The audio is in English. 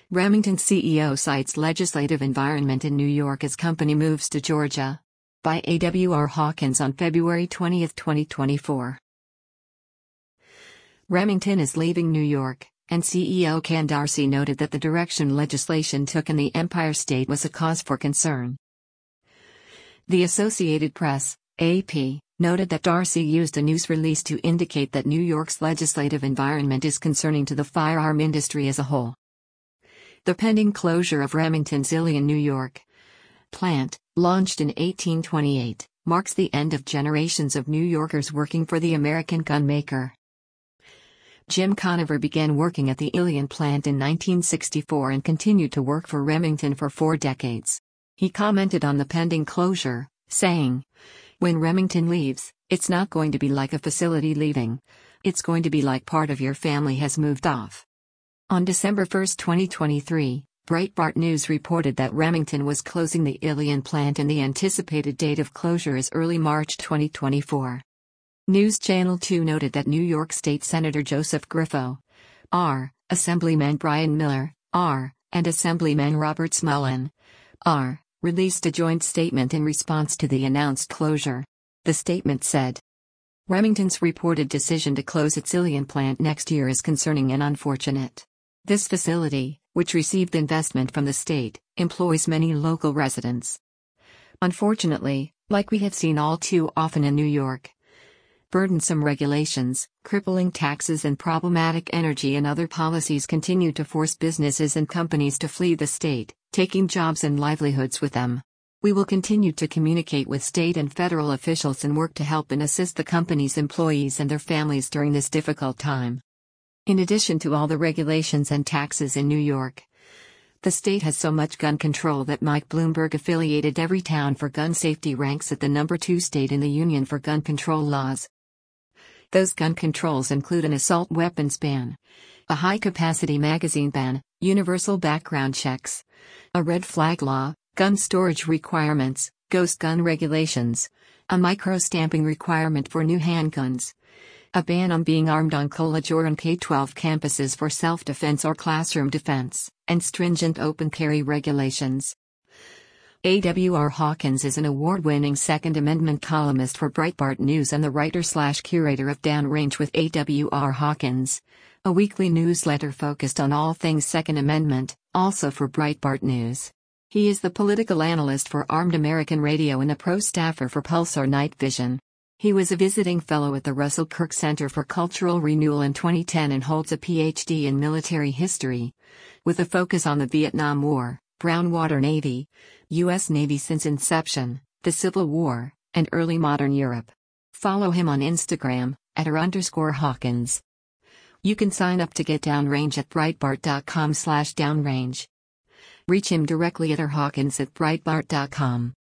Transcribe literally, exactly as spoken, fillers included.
Remington C E O cites legislative environment in New York as company moves to Georgia. By A W R Hawkins on February twentieth, twenty twenty-four. Remington is leaving New York, and C E O Ken Darcy noted that the direction legislation took in the Empire State was a cause for concern. The Associated Press, A P, noted that Darcy used a news release to indicate that New York's legislative environment is concerning to the firearm industry as a whole. The pending closure of Remington's Ilion, New York plant, launched in eighteen twenty-eight, marks the end of generations of New Yorkers working for the American gun maker. Jim Conover began working at the Ilion plant in nineteen sixty-four and continued to work for Remington for four decades. He commented on the pending closure, saying, "When Remington leaves, it's not going to be like a facility leaving. It's going to be like part of your family has moved off." On December first, twenty twenty-three, Breitbart News reported that Remington was closing the Ilion plant and the anticipated date of closure is early March twenty twenty-four. News Channel two noted that New York State Senator Joseph Griffo, R, Assemblyman Brian Miller, R, and Assemblyman Robert Smullen, R, released a joint statement in response to the announced closure. The statement said, "Remington's reported decision to close its Ilion plant next year is concerning and unfortunate. This facility, which received investment from the state, employs many local residents. Unfortunately, like we have seen all too often in New York, burdensome regulations, crippling taxes and problematic energy and other policies continue to force businesses and companies to flee the state, taking jobs and livelihoods with them. We will continue to communicate with state and federal officials and work to help and assist the company's employees and their families during this difficult time." In addition to all the regulations and taxes in New York, the state has so much gun control that Mike Bloomberg affiliated Everytown for Gun Safety ranks at the number two state in the union for gun control laws. Those gun controls include an assault weapons ban, a high-capacity magazine ban, universal background checks, a red flag law, gun storage requirements, ghost gun regulations, a micro-stamping requirement for new handguns, a ban on being armed on college or on K twelve campuses for self-defense or classroom defense, and stringent open carry regulations. A W R Hawkins is an award-winning Second Amendment columnist for Breitbart News and the writer-slash-curator of Downrange with A W R Hawkins, a weekly newsletter focused on all things Second Amendment, also for Breitbart News. He is the political analyst for Armed American Radio and a pro staffer for Pulsar Night Vision. He was a visiting fellow at the Russell Kirk Center for Cultural Renewal in twenty ten and holds a P H D in military history, with a focus on the Vietnam War, Brownwater Navy, U S Navy since inception, the Civil War, and early modern Europe. Follow him on Instagram, at r underscore Hawkins. You can sign up to get Downrange at breitbart.com slash downrange. Reach him directly at rhawkins at breitbart dot com.